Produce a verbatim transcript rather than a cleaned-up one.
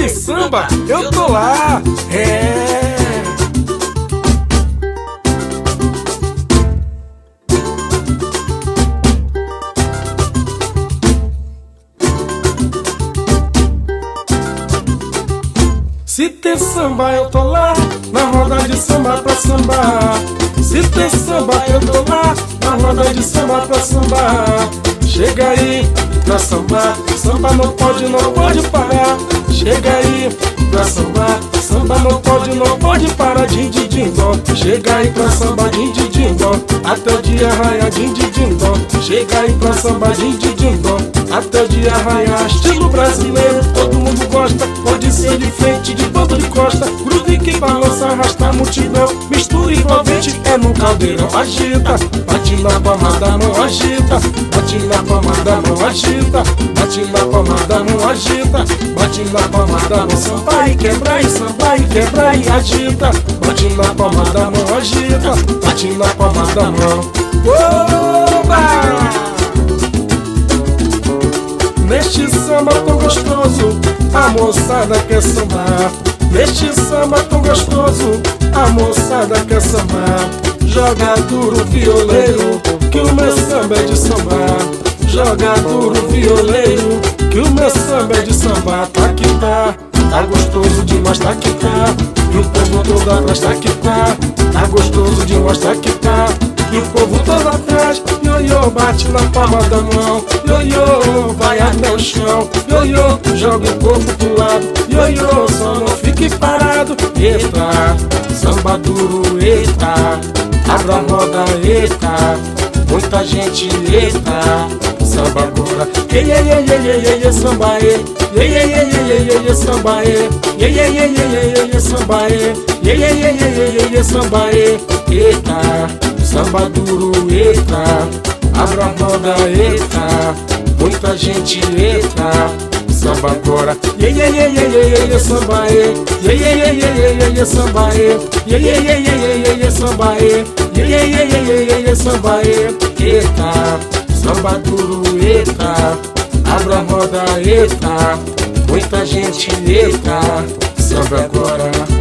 tem samba, eu tô lá. É. Se tem samba, eu tô lá, na roda de samba pra sambar. Se tem samba, eu tô lá, na roda de samba pra sambar. Chega aí pra sambar, samba não pode, não pode parar. Chega aí pra sambar, samba não pode, não pode parar. Din, din, din, dó. Chega aí pra sambar, din, din, din, dó. Até o dia raiar, din, din, din, dó. Chega aí pra sambar, din, din, din, dó. Até o dia raiar, estilo brasileiro, todo mundo gosta. Pode ser de frente, de bando de costa. Groove que balança, arrasta a multidão. Mistura envolvente, é no caldeirão. Agita, bate na palma da mão, agita. Bate na palma da mão, agita. Bate na palma da mão, agita. Bate na palma da mão, samba e quebra e samba e quebra e agita. Bate na palma da mão, agita. Bate na palma da mão. Oba! Neste samba tão gostoso, a moçada quer sambar. Neste samba tão gostoso, a moçada quer sambar. Joga duro violeiro, que o meu samba é de sambar. Joga duro violeiro, que o meu samba é de sambar. Tá que tá, tá gostoso demais, tá que tá. E o povo todo atrás, tá que tá. Tá gostoso demais, tá que tá. E o povo todo atrás, ioiô, bate na palma da mão. Ioiô, vai até o chão. Ioiô, joga o corpo pro lado. Ioiô, só não fique parado. Eita, samba duro, eita. Abra a roda, eita. Muita gente, eita. Samba agora. Ei, ei, ei, ei, ei, ei, samba, ei. Ei, ei, ei, ei, ei, ei, samba, ei. Ei, ei, ei, ei, ei, ei, samba, ei. Ei, ei, ei, ei, ei, samba, ei. Eita. Samba duro, eita, abra a roda, eita, muita gente, eita, samba agora, ye ye ye ye ye ye samba e, ye ye ye ye ye ye samba e, ye ye ye ye ye ye samba e, ye ye ye ye ye samba e, eita, samba duro, eita, abra a roda, eita, muita gente, eita, samba agora.